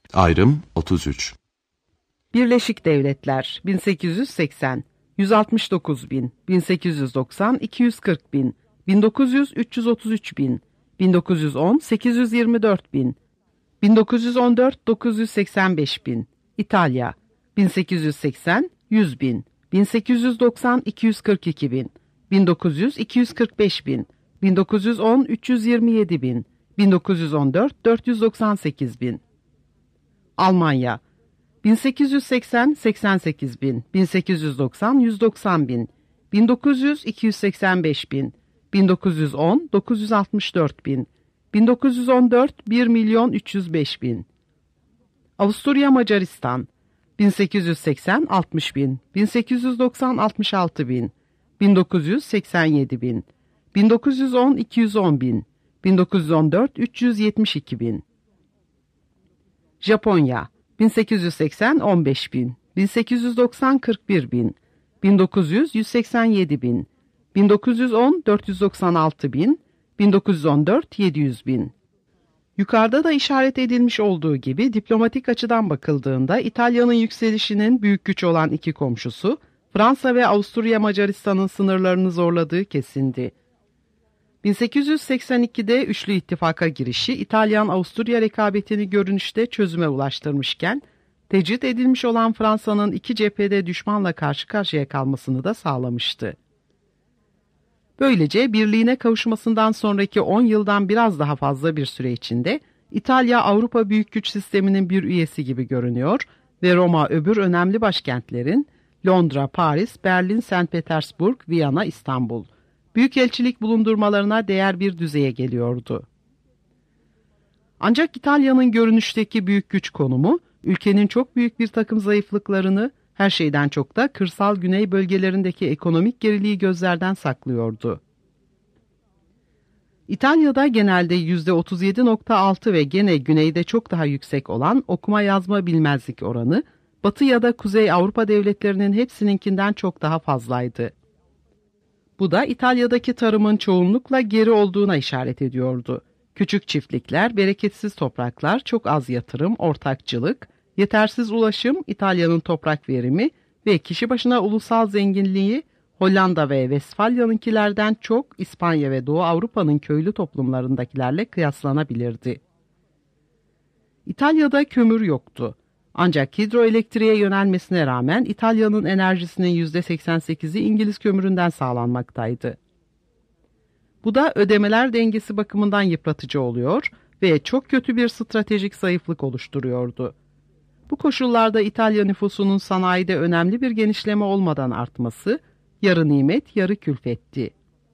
Ayrım 33. Birleşik Devletler 1880 169 bin, 1890 240 bin, 1900 333 bin, 1910 824 bin, 1914 985 bin. İtalya 1880 100 bin, 1890 242 bin, 1900 245 bin, 1910 327 bin, 1914 498 bin. Almanya 1880 88 bin, 1890 190 bin, 1900 285 bin, 1910 964 bin, 1914 1 milyon 305 bin. Avusturya Macaristan 1880 60 bin, 1890 66 bin, 1900 87 bin, 1910 210 bin, 1914 372 bin. Japonya 1880 15 bin, 1890 41 bin, 1900 187 bin, 1910 496 bin, 1914 700 bin. Yukarıda da işaret edilmiş olduğu gibi diplomatik açıdan bakıldığında İtalya'nın yükselişinin büyük güç olan iki komşusu Fransa ve Avusturya Macaristan'ın sınırlarını zorladığı kesindi. 1882'de Üçlü İttifaka girişi İtalyan-Avusturya rekabetini görünüşte çözüme ulaştırmışken, tecrit edilmiş olan Fransa'nın iki cephede düşmanla karşı karşıya kalmasını da sağlamıştı. Böylece birliğine kavuşmasından sonraki 10 yıldan biraz daha fazla bir süre içinde İtalya Avrupa büyük güç sisteminin bir üyesi gibi görünüyor ve Roma öbür önemli başkentlerin Londra, Paris, Berlin, St. Petersburg, Viyana, İstanbul büyükelçilik bulundurmalarına değer bir düzeye geliyordu. Ancak İtalya'nın görünüşteki büyük güç konumu, ülkenin çok büyük bir takım zayıflıklarını, her şeyden çok da kırsal güney bölgelerindeki ekonomik geriliği gözlerden saklıyordu. İtalya'da genelde %37.6 ve gene güneyde çok daha yüksek olan okuma yazma bilmezlik oranı, Batı ya da Kuzey Avrupa devletlerinin hepsininkinden çok daha fazlaydı. Bu da İtalya'daki tarımın çoğunlukla geri olduğuna işaret ediyordu. Küçük çiftlikler, bereketsiz topraklar, çok az yatırım, ortakçılık, yetersiz ulaşım, İtalya'nın toprak verimi ve kişi başına ulusal zenginliği Hollanda ve Vesfalya'nınkilerden çok İspanya ve Doğu Avrupa'nın köylü toplumlarındakilerle kıyaslanabilirdi. İtalya'da kömür yoktu. Ancak hidroelektriğe yönelmesine rağmen İtalya'nın enerjisinin %88'i İngiliz kömüründen sağlanmaktaydı. Bu da ödemeler dengesi bakımından yıpratıcı oluyor ve çok kötü bir stratejik zayıflık oluşturuyordu. Bu koşullarda İtalya nüfusunun sanayide önemli bir genişleme olmadan artması, yarı nimet, yarı külfetti.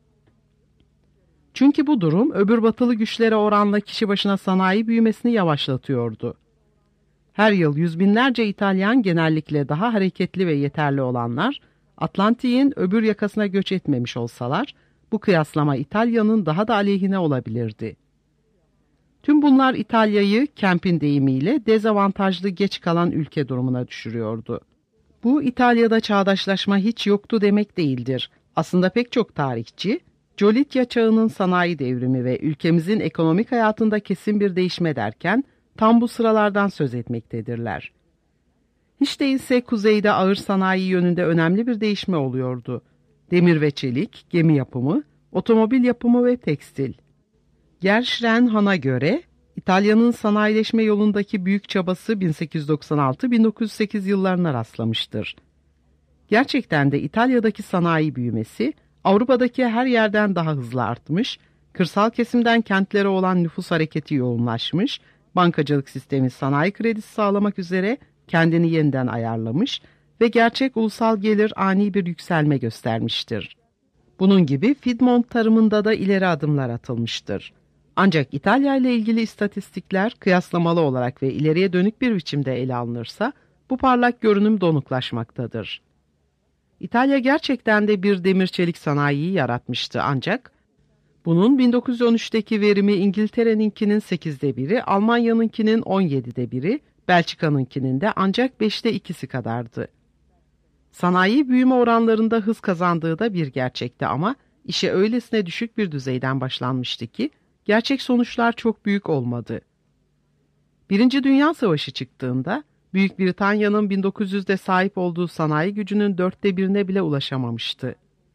Çünkü bu durum öbür batılı güçlere oranla kişi başına sanayi büyümesini yavaşlatıyordu. Her yıl yüz binlerce İtalyan, genellikle daha hareketli ve yeterli olanlar, Atlantik'in öbür yakasına göç etmemiş olsalar, bu kıyaslama İtalya'nın daha da aleyhine olabilirdi. Tüm bunlar İtalya'yı Kemp'in deyimiyle dezavantajlı geç kalan ülke durumuna düşürüyordu. Bu İtalya'da çağdaşlaşma hiç yoktu demek değildir. Aslında pek çok tarihçi, Colitya çağının sanayi devrimi ve ülkemizin ekonomik hayatında kesin bir değişme derken, tam bu sıralardan söz etmektedirler. Hiç değilse kuzeyde ağır sanayi yönünde önemli bir değişme oluyordu. Demir ve çelik, gemi yapımı, otomobil yapımı ve tekstil. Gershren Han'a göre İtalya'nın sanayileşme yolundaki büyük çabası 1896-1908 yıllarına rastlamıştır. Gerçekten de İtalya'daki sanayi büyümesi Avrupa'daki her yerden daha hızlı artmış, kırsal kesimden kentlere olan nüfus hareketi yoğunlaşmış, bankacılık sistemi sanayi kredisi sağlamak üzere kendini yeniden ayarlamış ve gerçek ulusal gelir ani bir yükselme göstermiştir. Bunun gibi Piedmont tarımında da ileri adımlar atılmıştır. Ancak İtalya ile ilgili istatistikler kıyaslamalı olarak ve ileriye dönük bir biçimde ele alınırsa bu parlak görünüm donuklaşmaktadır. İtalya gerçekten de bir demir çelik sanayiyi yaratmıştı ancak bunun 1913'teki verimi İngiltere'ninkinin 8'de 1'i, Almanya'nınkinin 17'de 1'i, Belçika'nınkinin de ancak 5'te 2'si kadardı. Sanayi büyüme oranlarında hız kazandığı da bir gerçekti ama işe öylesine düşük bir düzeyden başlanmıştı ki gerçek sonuçlar çok büyük olmadı. Birinci Dünya Savaşı çıktığında Büyük Britanya'nın 1900'de sahip olduğu sanayi gücünün 1/4'ine bile ulaşamamıştı.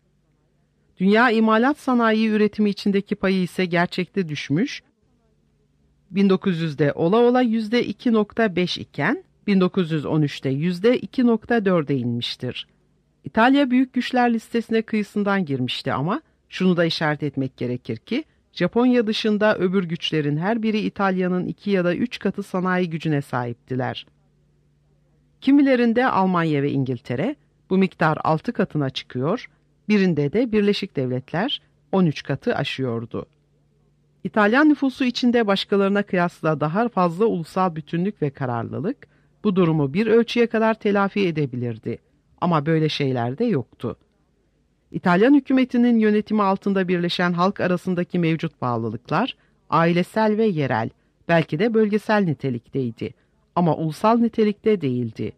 Dünya imalat sanayi üretimi içindeki payı ise gerçekte düşmüş, 1900'de ola ola %2,5 iken 1913'te %2,4'e inmiştir. İtalya büyük güçler listesine kıyısından girmişti ama şunu da işaret etmek gerekir ki Japonya dışında öbür güçlerin her biri İtalya'nın 2 ya da 3 katı sanayi gücüne sahiptiler. Kimilerinde Almanya ve İngiltere bu miktar 6 katına çıkıyor, birinde de Birleşik Devletler 13 katı aşıyordu. İtalyan nüfusu içinde başkalarına kıyasla daha fazla ulusal bütünlük ve kararlılık bu durumu bir ölçüye kadar telafi edebilirdi. Ama böyle şeyler de yoktu. İtalyan hükümetinin yönetimi altında birleşen halk arasındaki mevcut bağlılıklar ailesel ve yerel, belki de bölgesel nitelikteydi ama ulusal nitelikte değildi.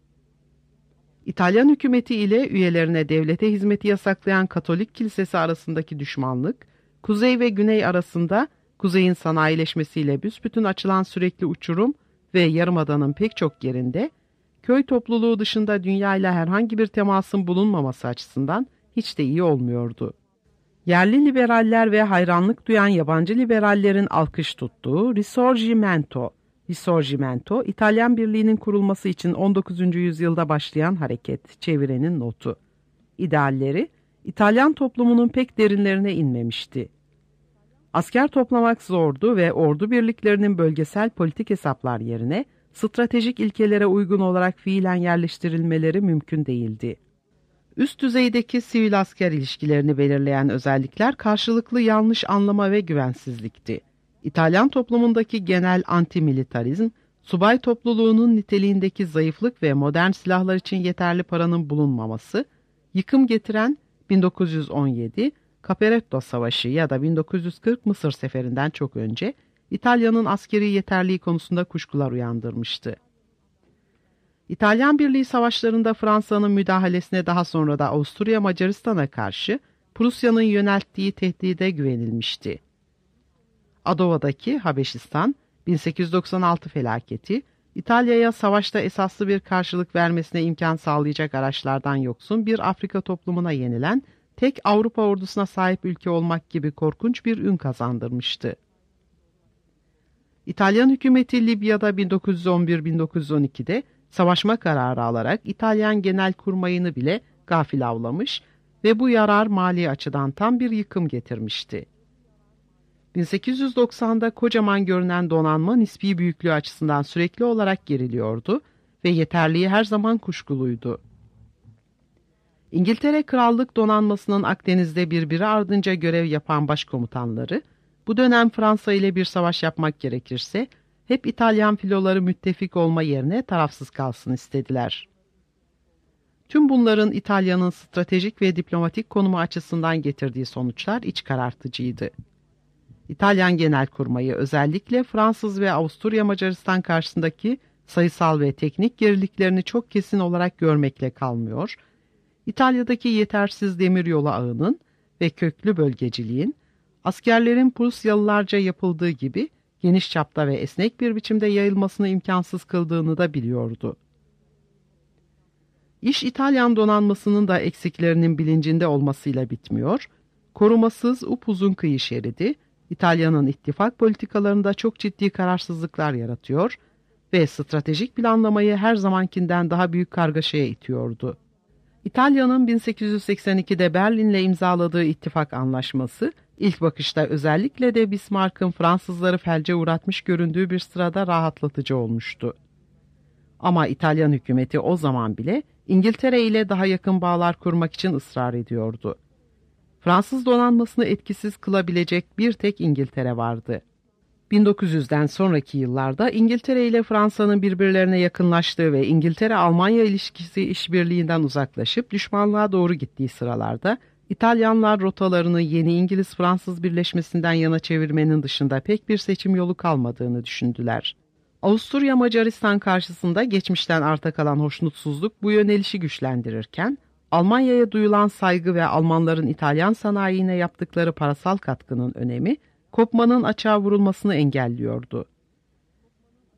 İtalyan hükümeti ile üyelerine devlete hizmeti yasaklayan Katolik Kilisesi arasındaki düşmanlık, kuzey ve güney arasında kuzeyin sanayileşmesiyle büsbütün açılan sürekli uçurum ve yarımadanın pek çok yerinde, köy topluluğu dışında dünyayla herhangi bir temasın bulunmaması açısından hiç de iyi olmuyordu. Yerli liberaller ve hayranlık duyan yabancı liberallerin alkış tuttuğu Risorgimento, İtalyan Birliği'nin kurulması için 19. yüzyılda başlayan hareket, çevirenin notu. İdealleri, İtalyan toplumunun pek derinlerine inmemişti. Asker toplamak zordu ve ordu birliklerinin bölgesel politik hesaplar yerine stratejik ilkelere uygun olarak fiilen yerleştirilmeleri mümkün değildi. Üst düzeydeki sivil-asker ilişkilerini belirleyen özellikler karşılıklı yanlış anlama ve güvensizlikti. İtalyan toplumundaki genel antimilitarizm, subay topluluğunun niteliğindeki zayıflık ve modern silahlar için yeterli paranın bulunmaması, yıkım getiren 1917 Caporetto Savaşı ya da 1940 Mısır Seferi'nden çok önce İtalya'nın askeri yeterliği konusunda kuşkular uyandırmıştı. İtalyan Birliği savaşlarında Fransa'nın müdahalesine daha sonra da Avusturya Macaristan'a karşı Prusya'nın yönelttiği tehdide güvenilmişti. Adova'daki Habeşistan 1896 felaketi İtalya'ya savaşta esaslı bir karşılık vermesine imkan sağlayacak araçlardan yoksun bir Afrika toplumuna yenilen tek Avrupa ordusuna sahip ülke olmak gibi korkunç bir ün kazandırmıştı. İtalyan hükümeti Libya'da 1911-1912'de savaşma kararı alarak İtalyan Genelkurmayını bile gafil avlamış ve bu yarar mali açıdan tam bir yıkım getirmişti. 1890'da kocaman görünen donanma nispi büyüklüğü açısından sürekli olarak geriliyordu ve yeterliği her zaman kuşkuluydu. İngiltere Krallık Donanması'nın Akdeniz'de birbiri ardınca görev yapan başkomutanları, bu dönem Fransa ile bir savaş yapmak gerekirse, hep İtalyan filoları müttefik olma yerine tarafsız kalsın istediler. Tüm bunların İtalya'nın stratejik ve diplomatik konumu açısından getirdiği sonuçlar iç karartıcıydı. İtalyan Genelkurmayı özellikle Fransız ve Avusturya Macaristan karşısındaki sayısal ve teknik geriliklerini çok kesin olarak görmekle kalmıyor, İtalya'daki yetersiz demiryolu ağının ve köklü bölgeciliğin, askerlerin Prusyalılarca yapıldığı gibi geniş çapta ve esnek bir biçimde yayılmasını imkansız kıldığını da biliyordu. İş İtalyan donanmasının da eksiklerinin bilincinde olmasıyla bitmiyor, korumasız upuzun kıyı şeridi, İtalya'nın ittifak politikalarında çok ciddi kararsızlıklar yaratıyor ve stratejik planlamayı her zamankinden daha büyük kargaşaya itiyordu. İtalya'nın 1882'de Berlin'le imzaladığı ittifak anlaşması, ilk bakışta özellikle de Bismarck'ın Fransızları felce uğratmış göründüğü bir sırada rahatlatıcı olmuştu. Ama İtalyan hükümeti o zaman bile İngiltere ile daha yakın bağlar kurmak için ısrar ediyordu. Fransız donanmasını etkisiz kılabilecek bir tek İngiltere vardı. 1900'den sonraki yıllarda İngiltere ile Fransa'nın birbirlerine yakınlaştığı ve İngiltere-Almanya ilişkisi işbirliğinden uzaklaşıp düşmanlığa doğru gittiği sıralarda İtalyanlar rotalarını yeni İngiliz-Fransız birleşmesinden yana çevirmenin dışında pek bir seçim yolu kalmadığını düşündüler. Avusturya Macaristan karşısında geçmişten arta kalan hoşnutsuzluk bu yönelişi güçlendirirken, Almanya'ya duyulan saygı ve Almanların İtalyan sanayine yaptıkları parasal katkının önemi, kopmanın açığa vurulmasını engelliyordu.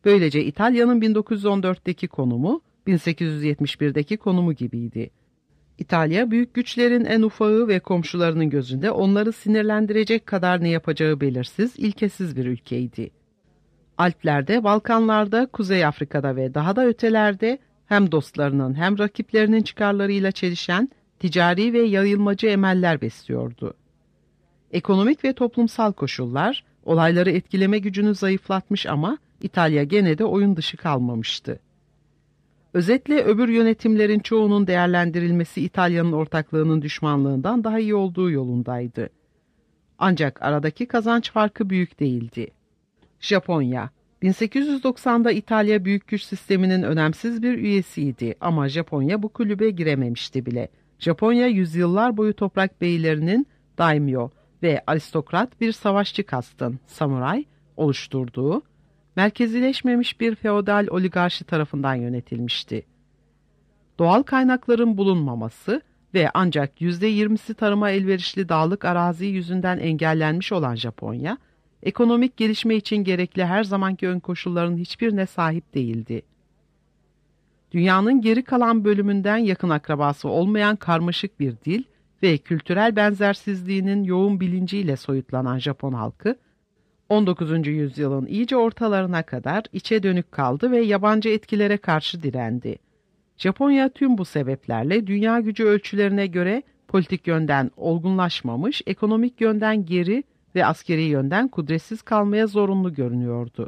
Böylece İtalya'nın 1914'teki konumu 1871'deki konumu gibiydi. İtalya, büyük güçlerin en ufağı ve komşularının gözünde onları sinirlendirecek kadar ne yapacağı belirsiz, ilkesiz bir ülkeydi. Alplerde, Balkanlarda, Kuzey Afrika'da ve daha da ötelerde hem dostlarının hem rakiplerinin çıkarlarıyla çelişen ticari ve yayılmacı emeller besliyordu. Ekonomik ve toplumsal koşullar olayları etkileme gücünü zayıflatmış ama İtalya gene de oyun dışı kalmamıştı. Özetle öbür yönetimlerin çoğunun değerlendirilmesi İtalya'nın ortaklığının düşmanlığından daha iyi olduğu yolundaydı. Ancak aradaki kazanç farkı büyük değildi. Japonya 1890'da İtalya büyük güç sisteminin önemsiz bir üyesiydi ama Japonya bu kulübe girememişti bile. Japonya yüzyıllar boyu toprak beylerinin daimyo ve aristokrat bir savaşçı kastın, samuray, oluşturduğu, merkezileşmemiş bir feodal oligarşi tarafından yönetilmişti. Doğal kaynakların bulunmaması ve ancak %20'si tarıma elverişli dağlık arazi yüzünden engellenmiş olan Japonya, ekonomik gelişme için gerekli her zamanki ön koşulların hiçbirine sahip değildi. Dünyanın geri kalan bölümünden yakın akrabası olmayan karmaşık bir dil ve kültürel benzersizliğinin yoğun bilinciyle soyutlanan Japon halkı, 19. yüzyılın iyice ortalarına kadar içe dönük kaldı ve yabancı etkilere karşı direndi. Japonya tüm bu sebeplerle dünya gücü ölçülerine göre politik yönden olgunlaşmamış, ekonomik yönden geri ve askeri yönden kudretsiz kalmaya zorunlu görünüyordu.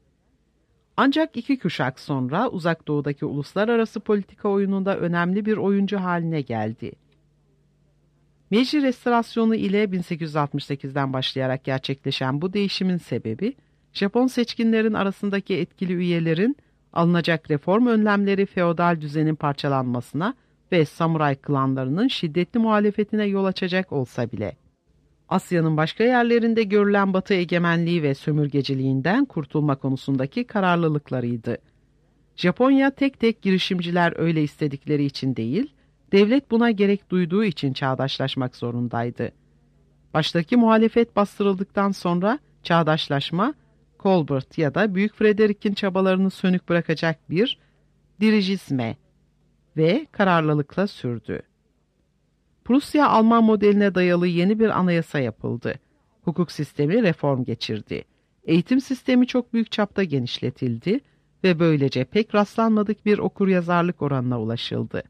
Ancak 2 kuşak sonra Uzak Doğu'daki uluslararası politika oyununda önemli bir oyuncu haline geldi. Meiji Restorasyonu ile 1868'den başlayarak gerçekleşen bu değişimin sebebi, Japon seçkinlerin arasındaki etkili üyelerin alınacak reform önlemleri feodal düzenin parçalanmasına ve samuray klanlarının şiddetli muhalefetine yol açacak olsa bile, Asya'nın başka yerlerinde görülen Batı egemenliği ve sömürgeciliğinden kurtulma konusundaki kararlılıklarıydı. Japonya tek tek girişimciler öyle istedikleri için değil, devlet buna gerek duyduğu için çağdaşlaşmak zorundaydı. Baştaki muhalefet bastırıldıktan sonra çağdaşlaşma, Colbert ya da Büyük Frederick'in çabalarını sönük bırakacak bir dirijisme ve kararlılıkla sürdü. Prusya-Alman modeline dayalı yeni bir anayasa yapıldı. Hukuk sistemi reform geçirdi. Eğitim sistemi çok büyük çapta genişletildi ve böylece pek rastlanmadık bir okuryazarlık oranına ulaşıldı.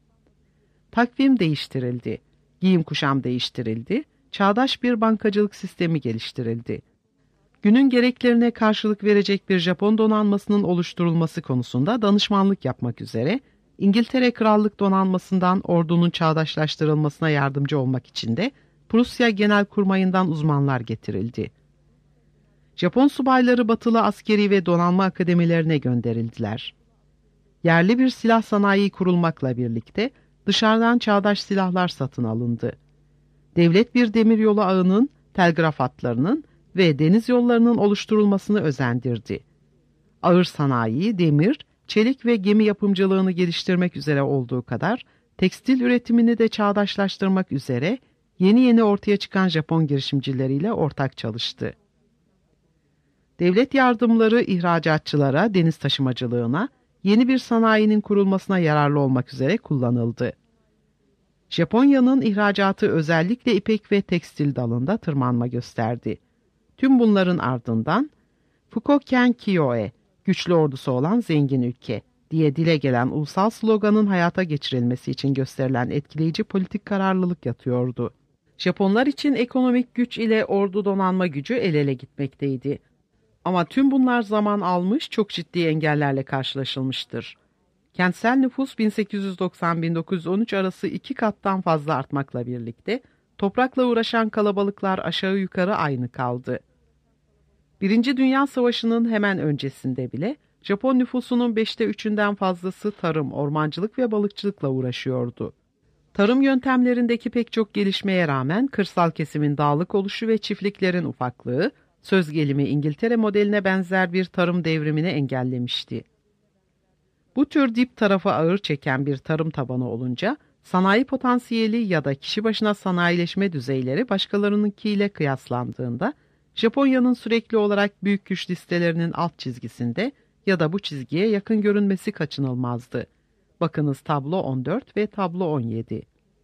Takvim değiştirildi, giyim kuşam değiştirildi, çağdaş bir bankacılık sistemi geliştirildi. Günün gereklerine karşılık verecek bir Japon donanmasının oluşturulması konusunda danışmanlık yapmak üzere, İngiltere Krallık Donanması'ndan ordunun çağdaşlaştırılmasına yardımcı olmak için de Prusya Genelkurmayı'ndan uzmanlar getirildi. Japon subayları batılı askeri ve donanma akademilerine gönderildiler. Yerli bir silah sanayi kurulmakla birlikte dışarıdan çağdaş silahlar satın alındı. Devlet bir demiryolu ağının, telgraf hatlarının ve deniz yollarının oluşturulmasını özendirdi. Ağır sanayi, demir, çelik ve gemi yapımcılığını geliştirmek üzere olduğu kadar, tekstil üretimini de çağdaşlaştırmak üzere yeni ortaya çıkan Japon girişimcileriyle ortak çalıştı. Devlet yardımları ihracatçılara, deniz taşımacılığına, yeni bir sanayinin kurulmasına yararlı olmak üzere kullanıldı. Japonya'nın ihracatı özellikle ipek ve tekstil dalında tırmanma gösterdi. Tüm bunların ardından Fukoken Kyoe, güçlü ordusu olan zengin ülke diye dile gelen ulusal sloganın hayata geçirilmesi için gösterilen etkileyici politik kararlılık yatıyordu. Japonlar için ekonomik güç ile ordu donanma gücü el ele gitmekteydi. Ama tüm bunlar zaman almış, çok ciddi engellerle karşılaşılmıştır. Kentsel nüfus 1890-1913 arası 2 kattan fazla artmakla birlikte toprakla uğraşan kalabalıklar aşağı yukarı aynı kaldı. Birinci Dünya Savaşı'nın hemen öncesinde bile Japon nüfusunun 5'te 3'ünden fazlası tarım, ormancılık ve balıkçılıkla uğraşıyordu. Tarım yöntemlerindeki pek çok gelişmeye rağmen kırsal kesimin dağlık oluşu ve çiftliklerin ufaklığı, söz gelimi İngiltere modeline benzer bir tarım devrimini engellemişti. Bu tür dip tarafa ağır çeken bir tarım tabanı olunca, sanayi potansiyeli ya da kişi başına sanayileşme düzeyleri başkalarınınkiyle kıyaslandığında, Japonya'nın sürekli olarak büyük güç listelerinin alt çizgisinde ya da bu çizgiye yakın görünmesi kaçınılmazdı. Bakınız tablo 14 ve tablo 17.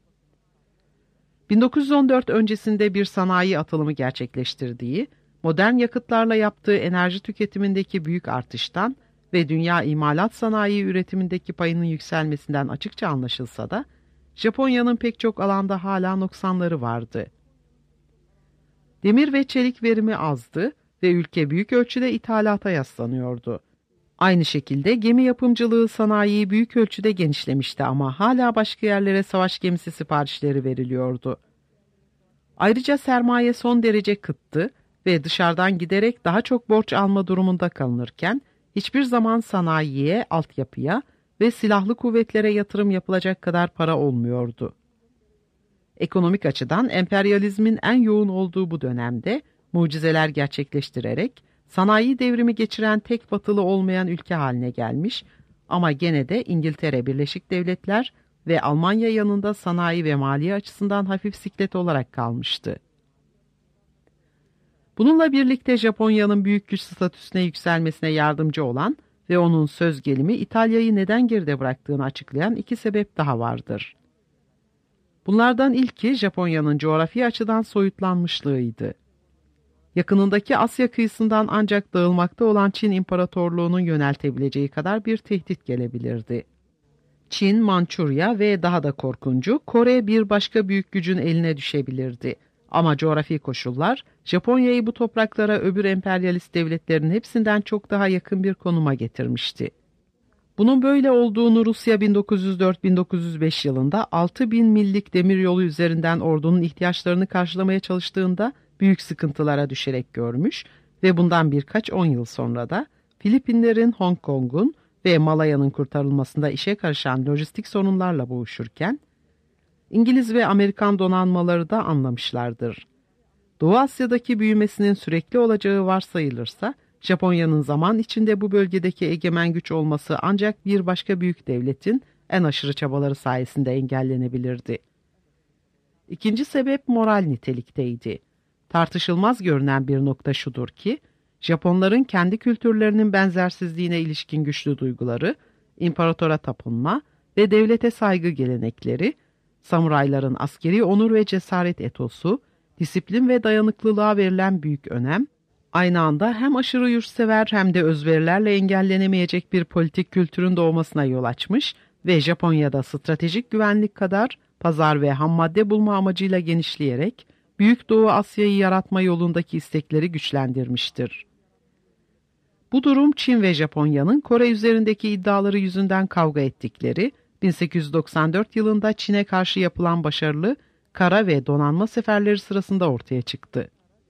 1914 öncesinde bir sanayi atılımı gerçekleştirdiği, modern yakıtlarla yaptığı enerji tüketimindeki büyük artıştan ve dünya imalat sanayi üretimindeki payının yükselmesinden açıkça anlaşılsa da, Japonya'nın pek çok alanda hala noksanları vardı. Demir ve çelik verimi azdı ve ülke büyük ölçüde ithalata yaslanıyordu. Aynı şekilde gemi yapımcılığı sanayi büyük ölçüde genişlemişti ama hala başka yerlere savaş gemisi siparişleri veriliyordu. Ayrıca sermaye son derece kıttı ve dışarıdan giderek daha çok borç alma durumunda kalınırken hiçbir zaman sanayiye, altyapıya ve silahlı kuvvetlere yatırım yapılacak kadar para olmuyordu. Ekonomik açıdan emperyalizmin en yoğun olduğu bu dönemde mucizeler gerçekleştirerek sanayi devrimi geçiren tek batılı olmayan ülke haline gelmiş ama gene de İngiltere, Birleşik Devletler ve Almanya yanında sanayi ve maliye açısından hafif siklet olarak kalmıştı. Bununla birlikte Japonya'nın büyük güç statüsüne yükselmesine yardımcı olan ve onun söz gelimi İtalya'yı neden geride bıraktığını açıklayan iki sebep daha vardır. Bunlardan ilki Japonya'nın coğrafi açıdan soyutlanmışlığıydı. Yakınındaki Asya kıyısından ancak dağılmakta olan Çin İmparatorluğu'nun yöneltebileceği kadar bir tehdit gelebilirdi. Çin, Mançurya ve daha da korkuncu Kore bir başka büyük gücün eline düşebilirdi. Ama coğrafi koşullar Japonya'yı bu topraklara öbür emperyalist devletlerin hepsinden çok daha yakın bir konuma getirmişti. Bunun böyle olduğunu Rusya 1904-1905 yılında 6.000 millik demiryolu üzerinden ordunun ihtiyaçlarını karşılamaya çalıştığında büyük sıkıntılara düşerek görmüş ve bundan birkaç 10 yıl sonra da Filipinlerin, Hong Kong'un ve Malaya'nın kurtarılmasında işe karışan lojistik sorunlarla boğuşurken, İngiliz ve Amerikan donanmaları da anlamışlardır. Doğu Asya'daki büyümesinin sürekli olacağı varsayılırsa, Japonya'nın zaman içinde bu bölgedeki egemen güç olması ancak bir başka büyük devletin en aşırı çabaları sayesinde engellenebilirdi. İkinci sebep moral nitelikteydi. Tartışılmaz görünen bir nokta şudur ki, Japonların kendi kültürlerinin benzersizliğine ilişkin güçlü duyguları, imparatora tapınma ve devlete saygı gelenekleri, samurayların askeri onur ve cesaret etosu, disiplin ve dayanıklılığa verilen büyük önem, aynı anda hem aşırı yurtsever hem de özverilerle engellenemeyecek bir politik kültürün doğmasına yol açmış ve Japonya'da stratejik güvenlik kadar pazar ve hammadde bulma amacıyla genişleyerek Büyük Doğu Asya'yı yaratma yolundaki istekleri güçlendirmiştir. Bu durum Çin ve Japonya'nın Kore üzerindeki iddiaları yüzünden kavga ettikleri 1894 yılında Çin'e karşı yapılan başarılı kara ve donanma seferleri sırasında ortaya çıktı.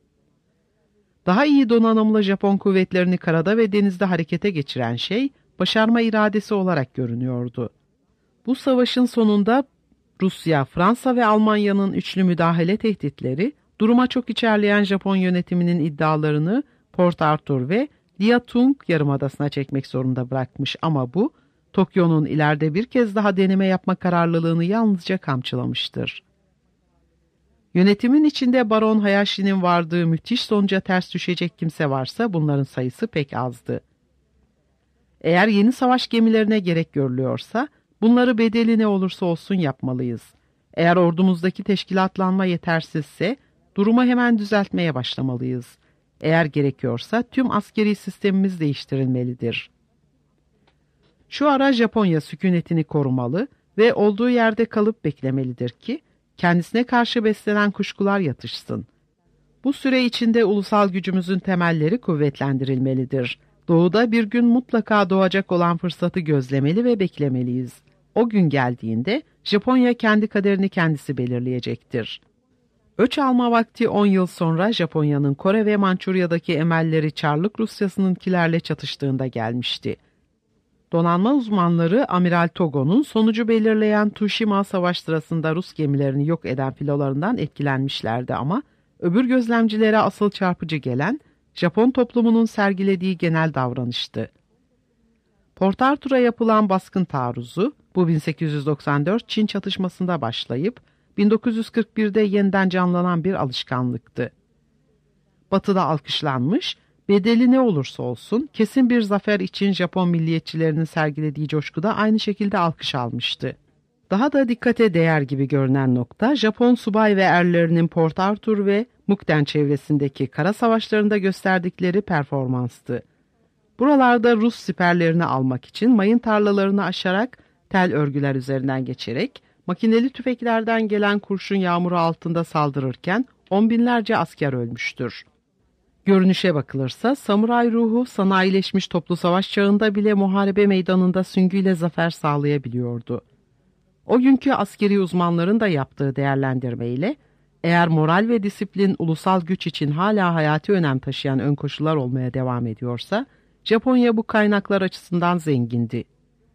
Daha iyi donanımlı Japon kuvvetlerini karada ve denizde harekete geçiren şey başarma iradesi olarak görünüyordu. Bu savaşın sonunda Rusya, Fransa ve Almanya'nın üçlü müdahale tehditleri duruma çok içerleyen Japon yönetiminin iddialarını Port Arthur ve Liaotung yarımadasına çekmek zorunda bırakmış ama bu Tokyo'nun ileride bir kez daha deneme yapma kararlılığını yalnızca kamçılamıştır. Yönetimin içinde Baron Hayashi'nin vardığı müthiş sonuca ters düşecek kimse varsa bunların sayısı pek azdı. Eğer yeni savaş gemilerine gerek görülüyorsa bunları bedeli ne olursa olsun yapmalıyız. Eğer ordumuzdaki teşkilatlanma yetersizse durumu hemen düzeltmeye başlamalıyız. Eğer gerekiyorsa tüm askeri sistemimiz değiştirilmelidir. Şu ara Japonya sükunetini korumalı ve olduğu yerde kalıp beklemelidir ki kendisine karşı beslenen kuşkular yatışsın. Bu süre içinde ulusal gücümüzün temelleri kuvvetlendirilmelidir. Doğuda bir gün mutlaka doğacak olan fırsatı gözlemeli ve beklemeliyiz. O gün geldiğinde Japonya kendi kaderini kendisi belirleyecektir. Öç alma vakti 10 yıl sonra Japonya'nın Kore ve Mançurya'daki emelleri Çarlık Rusyası'nınkilerle çatıştığında gelmişti. Donanma uzmanları Amiral Togo'nun sonucu belirleyen Tsushima Savaş sırasında Rus gemilerini yok eden filolarından etkilenmişlerdi ama öbür gözlemcilere asıl çarpıcı gelen Japon toplumunun sergilediği genel davranıştı. Port Arthur'a yapılan baskın taarruzu bu 1894 Çin çatışmasında başlayıp 1941'de yeniden canlanan bir alışkanlıktı. Batı'da alkışlanmış, Bedeli ne olursa olsun kesin bir zafer için Japon milliyetçilerinin sergilediği coşku da aynı şekilde alkış almıştı. Daha da dikkate değer gibi görünen nokta Japon subay ve erlerinin Port Arthur ve Mukden çevresindeki kara savaşlarında gösterdikleri performanstı. Buralarda Rus siperlerini almak için mayın tarlalarını aşarak tel örgüler üzerinden geçerek makineli tüfeklerden gelen kurşun yağmuru altında saldırırken on binlerce asker ölmüştür. Görünüşe bakılırsa samuray ruhu sanayileşmiş toplu savaş çağında bile muharebe meydanında süngüyle zafer sağlayabiliyordu. O günkü askeri uzmanların da yaptığı değerlendirmeyle eğer moral ve disiplin ulusal güç için hala hayati önem taşıyan ön koşullar olmaya devam ediyorsa Japonya bu kaynaklar açısından zengindi.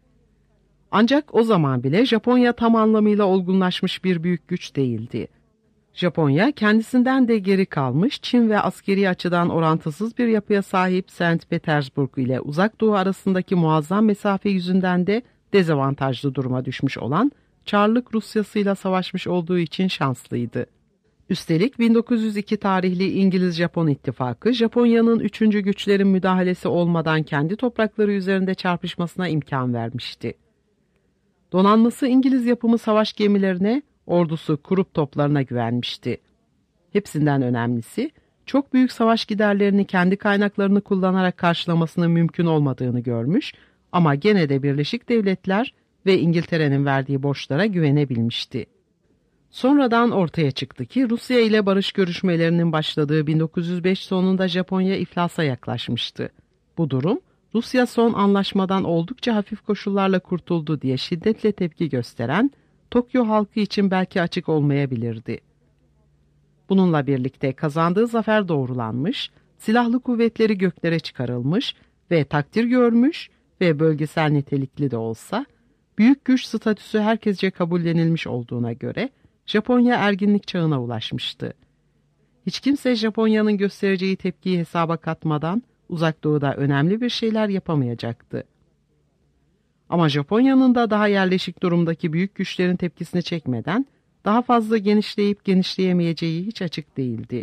Ancak o zaman bile Japonya tam anlamıyla olgunlaşmış bir büyük güç değildi. Japonya kendisinden de geri kalmış Çin ve askeri açıdan orantısız bir yapıya sahip St. Petersburg ile Uzak Doğu arasındaki muazzam mesafe yüzünden de dezavantajlı duruma düşmüş olan Çarlık Rusyası'yla savaşmış olduğu için şanslıydı. Üstelik 1902 tarihli İngiliz-Japon ittifakı Japonya'nın 3. güçlerin müdahalesi olmadan kendi toprakları üzerinde çarpışmasına imkan vermişti. Donanması İngiliz yapımı savaş gemilerine, ordusu Krupp toplarına güvenmişti. Hepsinden önemlisi, çok büyük savaş giderlerini kendi kaynaklarını kullanarak karşılamasının mümkün olmadığını görmüş ama gene de Birleşik Devletler ve İngiltere'nin verdiği borçlara güvenebilmişti. Sonradan ortaya çıktı ki Rusya ile barış görüşmelerinin başladığı 1905 sonunda Japonya iflasa yaklaşmıştı. Bu durum, Rusya son anlaşmadan oldukça hafif koşullarla kurtuldu diye şiddetle tepki gösteren Tokyo halkı için belki açık olmayabilirdi. Bununla birlikte kazandığı zafer doğrulanmış, silahlı kuvvetleri göklere çıkarılmış ve takdir görmüş ve bölgesel nitelikli de olsa, büyük güç statüsü herkesce kabullenilmiş olduğuna göre Japonya erginlik çağına ulaşmıştı. Hiç kimse Japonya'nın göstereceği tepkiyi hesaba katmadan Uzak Doğu'da önemli bir şeyler yapamayacaktı. Ama Japonya'nın da daha yerleşik durumdaki büyük güçlerin tepkisini çekmeden daha fazla genişleyip genişleyemeyeceği hiç açık değildi.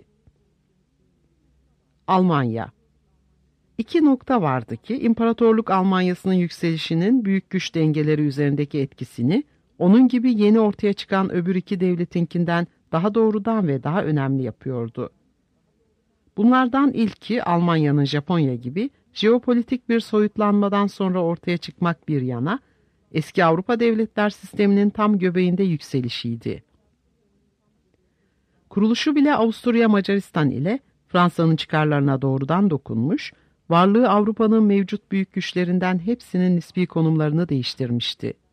Almanya. İki nokta vardı ki İmparatorluk Almanyası'nın yükselişinin büyük güç dengeleri üzerindeki etkisini onun gibi yeni ortaya çıkan öbür iki devletinkinden daha doğrudan ve daha önemli yapıyordu. Bunlardan ilki Almanya'nın Japonya gibi jeopolitik bir soyutlanmadan sonra ortaya çıkmak bir yana, eski Avrupa devletler sisteminin tam göbeğinde yükselişiydi. Kuruluşu bile Avusturya Macaristan ile Fransa'nın çıkarlarına doğrudan dokunmuş, varlığı Avrupa'nın mevcut büyük güçlerinden hepsinin nispi konumlarını değiştirmişti.